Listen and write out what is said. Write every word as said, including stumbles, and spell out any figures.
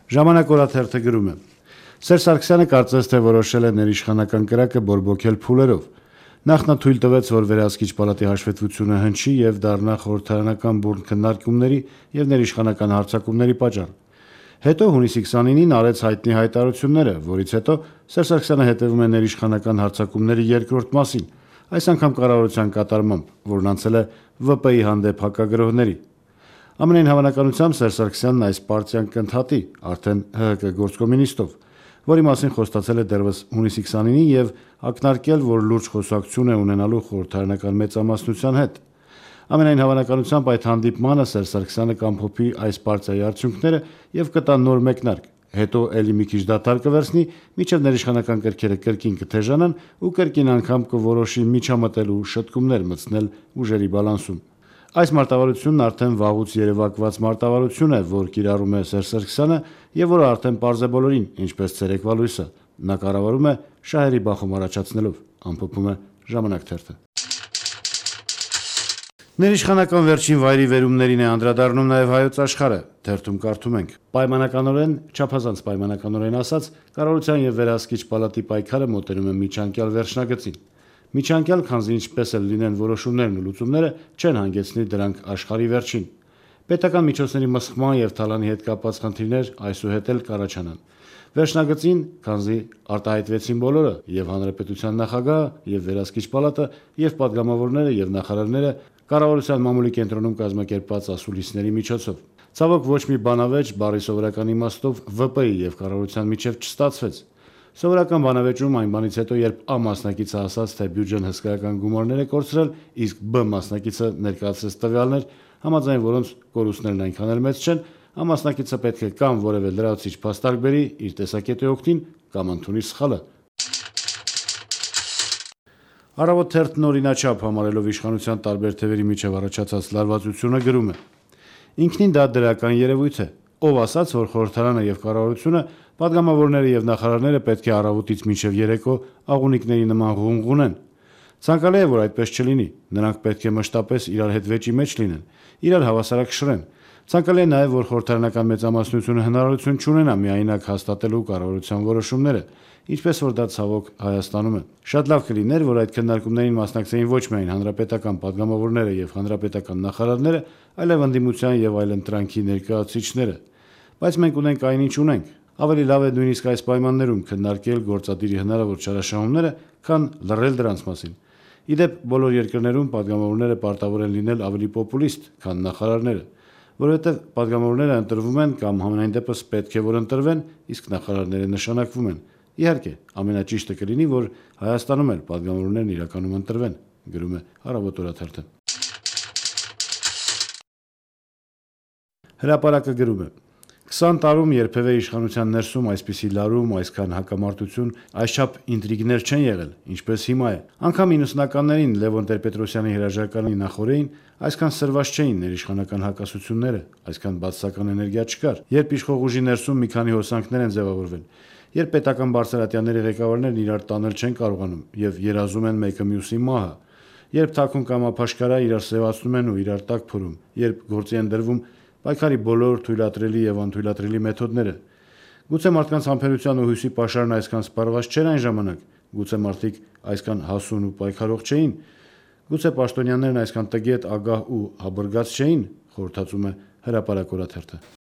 Ժամանակ օրաթերթը գրում է. Սերժ Սարգսյանը կարծես թե որոշել է ներիշխանական կրակը բորբոքել փուլերով։ Նախ նա թույլ տվեց, որ վերահսկիչ պալատի հաշվետվությունը հնչի եւ դառնա խորհրդարանական բուրն քննարկումների եւ ներիշխանական հարձակումների պատճառ։ Հետո հունիսի քսանինին արեց հայտնի հայտարարությունները, որից հետո Սերժ Սարգսյանը հետևում է ներիշխանական հարձակումների երկրորդ մասին, այս անգամ կառավարության կատարմամբ, որն անցել է вэ պը-ի հանդեպ հակագրոհների։ Ամենայն հավանականությամբ Սերժ Սարգսյանն այս պարտիան կընդհատի արդեն Հ Հ Կ գործկոմունիստով, որի մասին խոստացել է դեռևս հունիսի քսանինին եւ ակնարկել, որ լուրջ խոսակցություն է ունենալու խորհրդարանական մեծամասնության հետ։ Ամենայն հավանականությամբ այդ հանդիպմանը Սերժ Սարգսյանը կամփոփի այս պարտիայի արդյունքները եւ կտա նոր մեկնարկ, հետո էլի մի քիչ դադար կվերցնի, մինչեւ ներիշխանական կրքերը կրկին կթեժանան ու կրկին անգամ կորոշի միջամտել ու շտկումներ մտցնել ուժերի բալանսում։ Այս մարտավարությունն արդեն վաղուց երևակված մարտավարություն է, որ կիրառում է Սերժ Սարգսյանը եւ որը արդեն պարզ է բոլորին, ինչպես ցերեկվա լույսը։ Նա կառավարում է շահերի բախում առաջացնելով, ամփոփում է Ժամանակ թերթը։ Ներիշխանական վերջին վայրի վերումներին է անդրադառնում նաև Հայոց Աշխարհը, թերթում կարդում ենք. Պայմանականորեն, չափազանց պայմանականորեն ասած, կառավարության եւ վերահսկիչ պալատի պայքարը մոտենում է միջանկյալ վերջնագծին։ Միջանկյալ, քանզի ինչպես էլ լինեն որոշումներն ու լուծումները, չեն հանգեցնի դրանք աշխարհի վերջին։ Պետական միջոցների մսխման եւ թալանի հետ կապված խնդիրներ այսուհետ էլ կառաջանան։ Վերջնագծին, քանզի արտահայտվեցին բոլորը, եւ հանրապետության նախագահը, եւ վերահսկիչ պալատը, եւ падգամավորները եւ նախարարները կառավարության մամուլի կենտրոնում կազմակերպված ասուլիսների միջոցով։ Ցավոք ոչ մի բանավեճ բառի սովորական իմաստով вэ պը-ի եւ կառավարության միջև չստացվեց։ Սովորական բանավեճում այն բանից հետո, երբ Ա մասնակիցը ասաց, թե բյուջեն հսկայական գումարներ է կորցրել, իսկ Բ մասնակիցը ներկայացրեց տվյալներ, համաձայն որոնց կորուստներն այնքան էլ մեծ չեն, Ա մասնակիցը պետք է կամ որևէ լրացուցիչ փաստարկ բերի իր տեսակետի օգտին, կամ ընդունի սխալը։ Առավոտ թերթն օրինաչափ համարելով իշխանության տարբեր թևերի միջև առաջացած լարվածությունը գրում է. Ինքնին դա դրական երևույթ է։ Ով ասաց, որ խորհրդարանը եւ կառավարությունը, падգամավորները եւ նախարարները պետք է առավոտից մինչեւ երեկո աղունիկների նման ղունղունեն։ Ցանկալի է, որ այդպես չլինի։ Նրանք պետք է մշտապես իրար հետ վեճի մեջ լինեն, իրար հավասարակշռեն։ Ցանկալի է նաեւ, որ խորհրդարանական մեծամասնությունը հնարավորություն չունենա միայնակ հաստատելու կառավարության որոշումները, ինչպես որ դա ցավոք Հայաստանում է։ Շատ լավ կլիներ, որ այդ քննարկումներին մասնակցեին ոչ միայն հանրապետական падգամավորները եւ հանրապետական նախարարները, այլև ընդդիմության եւ այլընտրանքի ներկայացուցիչները։ Բայց մենք ունենք այն, ինչ ունենք։ Ավելի լավ է նույնիսկ այս պայմաններում քննարկել գործադիրի հնարավոր չարաշահումները, քան լռել դրանց մասին։ Իդեպ բոլոր երկրներում падգամավորները պարտավոր են լինել ավելի պոպուլիստ, քան նախարարները, որովհետև падգամավորները ընտրվում են կամ համենայն դեպս պետք է որ ընտրվեն, իսկ նախարարները նշանակվում են։ Իհարկե, ամենաճիշտը կլինի, որ Հայաստանում էլ падգամավորներն իրականում ընտրվեն, գրում է Առավոտ օրաթերթը։ Հրապարակը գրում է. Քսան տարում երբևէ իշխանության ներսում այսպիսի լարում, այսքան հակամարտություն, այսչափ ինտրիգներ չեն եղել, ինչպես հիմա է։ Անգամ իննսունականներին Լևոն Տեր-Պետրոսյանի հրաժարականի նախօրեին այսքան սրված չէին ներիշխանական հակասությունները, այսքան բացասական էներգիա չկար, երբ իշխող ուժի ներսում մի քանի հոսանքներ են ձևավորվել, երբ պետական բարձրատյանների ղեկավարներն իրար տանել չեն կարողանում եւ երազում են մեկը մյուսի մահը, երբ թաքուն կամ ափաշկարա իրար սևացնում են ու իրար տակ փորում, երբ գործի են դրվում պայքարի բոլոր թույլատրելի եւ անթույլատրելի մեթոդները։ Գուցե մարդկանց համբերության ու հույսի պաշարն այսքան սպառված չէր այն ժամանակ, գուցե մարդիկ այսքան հասուն ու պայքարող չէին, գուցե պաշտոնյաներն այսքան տգետ, ագահ ու հաբրգած չէին, խորհրդածում է Հրապարակ օրաթերթը։